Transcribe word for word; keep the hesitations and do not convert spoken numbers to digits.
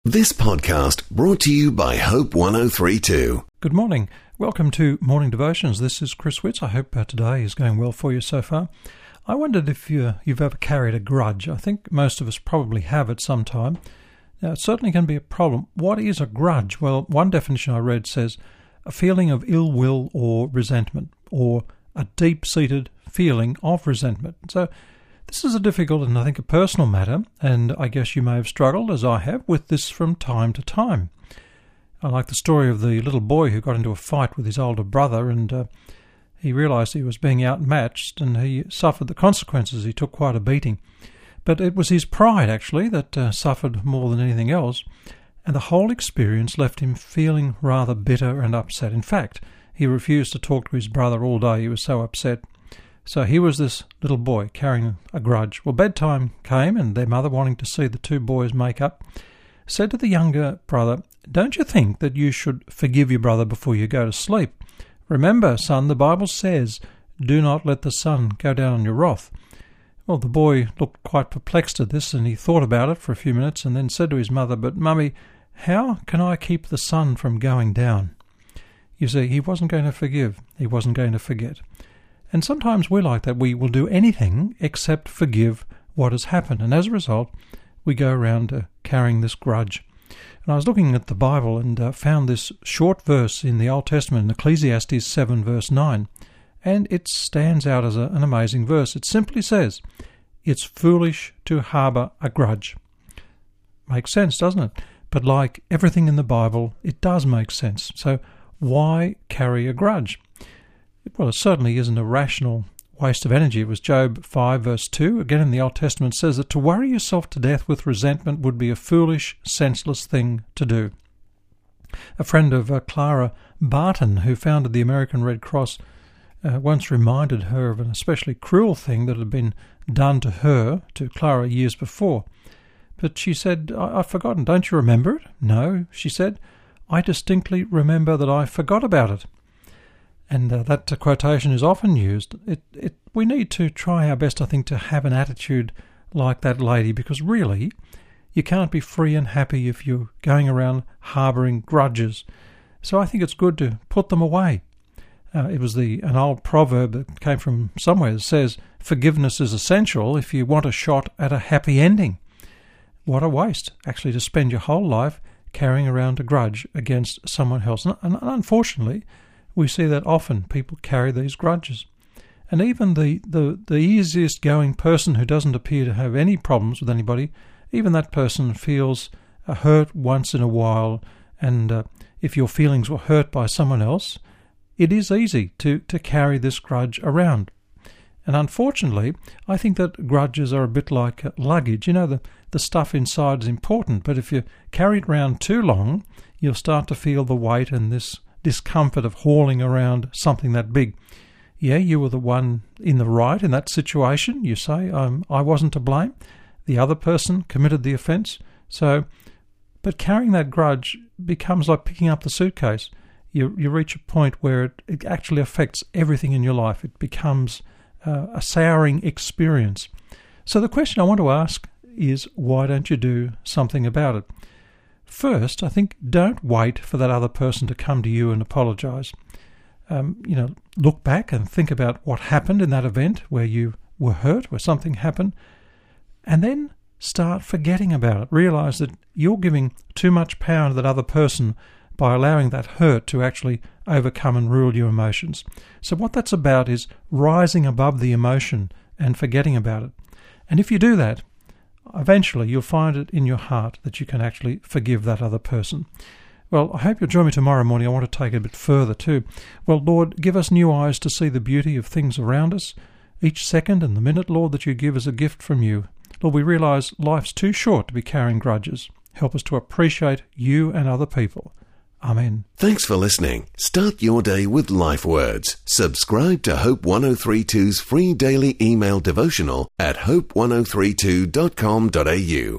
This podcast brought to you by Hope one oh three point two. Good morning. Welcome to Morning Devotions. This is Chris Witts. I hope uh, today is going well for you so far. I wondered if you, you've ever carried a grudge. I think most of us probably have at some time. Now, it certainly can be a problem. What is a grudge? Well, one definition I read says a feeling of ill will or resentment, or a deep-seated feeling of resentment. So this is a difficult and I think a personal matter, and I guess you may have struggled, as I have, with this from time to time. I like the story of the little boy who got into a fight with his older brother, and uh, he realised he was being outmatched, and he suffered the consequences. He took quite a beating. But it was his pride, actually, that uh, suffered more than anything else, and the whole experience left him feeling rather bitter and upset. In fact, he refused to talk to his brother all day. He was so upset. So here was this little boy carrying a grudge. Well, bedtime came, and their mother, wanting to see the two boys make up, said to the younger brother, "Don't you think that you should forgive your brother before you go to sleep? Remember, son, the Bible says, 'Do not let the sun go down on your wrath.'" Well, the boy looked quite perplexed at this, and he thought about it for a few minutes and then said to his mother, "But, Mummy, how can I keep the sun from going down?" You see, he wasn't going to forgive. He wasn't going to forget. And sometimes we're like that. We will do anything except forgive what has happened. And as a result, we go around uh, carrying this grudge. And I was looking at the Bible and uh, found this short verse in the Old Testament, in Ecclesiastes seven, verse nine. And it stands out as a, an amazing verse. It simply says, "It's foolish to harbour a grudge." Makes sense, doesn't it? But like everything in the Bible, it does make sense. So why carry a grudge? Well, it certainly isn't a rational waste of energy. It was Job five, verse two. Again, in the Old Testament, says that to worry yourself to death with resentment would be a foolish, senseless thing to do. A friend of uh, Clara Barton, who founded the American Red Cross, uh, once reminded her of an especially cruel thing that had been done to her, to Clara, years before. But she said, I- I've forgotten. Don't you remember it? No, she said. I distinctly remember that I forgot about it. And uh, that uh, quotation is often used. It, it, we need to try our best, I think, to have an attitude like that lady, because really, you can't be free and happy if you're going around harbouring grudges. So I think it's good to put them away. Uh, it was the an old proverb that came from somewhere that says, "Forgiveness is essential if you want a shot at a happy ending." What a waste, actually, to spend your whole life carrying around a grudge against someone else. And, and unfortunately, we see that often people carry these grudges. And even the, the, the easiest going person who doesn't appear to have any problems with anybody, even that person feels a hurt once in a while. And uh, if your feelings were hurt by someone else, it is easy to, to carry this grudge around. And unfortunately, I think that grudges are a bit like uh, luggage. You know, the, the stuff inside is important, but if you carry it around too long, you'll start to feel the weight and this discomfort of hauling around something that big. Yeah, you were the one in the right in that situation. You say, um, I wasn't to blame. The other person committed the offence. So, but carrying that grudge becomes like picking up the suitcase. You you reach a point where it, it actually affects everything in your life. It becomes uh, a souring experience. So the question I want to ask is, why don't you do something about it? First, I think don't wait for that other person to come to you and apologise. Um, you know, look back and think about what happened in that event where you were hurt, where something happened, and then start forgetting about it. Realise that you're giving too much power to that other person by allowing that hurt to actually overcome and rule your emotions. So what that's about is rising above the emotion and forgetting about it. And if you do that, eventually you'll find it in your heart that you can actually forgive that other person. Well, I hope you'll join me tomorrow morning. I want to take it a bit further too. Well, Lord, give us new eyes to see the beauty of things around us. Each second and the minute, Lord, that you give is a gift from you. Lord, we realise life's too short to be carrying grudges. Help us to appreciate you and other people. Amen. Thanks for listening. Start your day with Life Words. Subscribe to Hope one oh three point two's free daily email devotional at hope one oh three two dot com dot a u.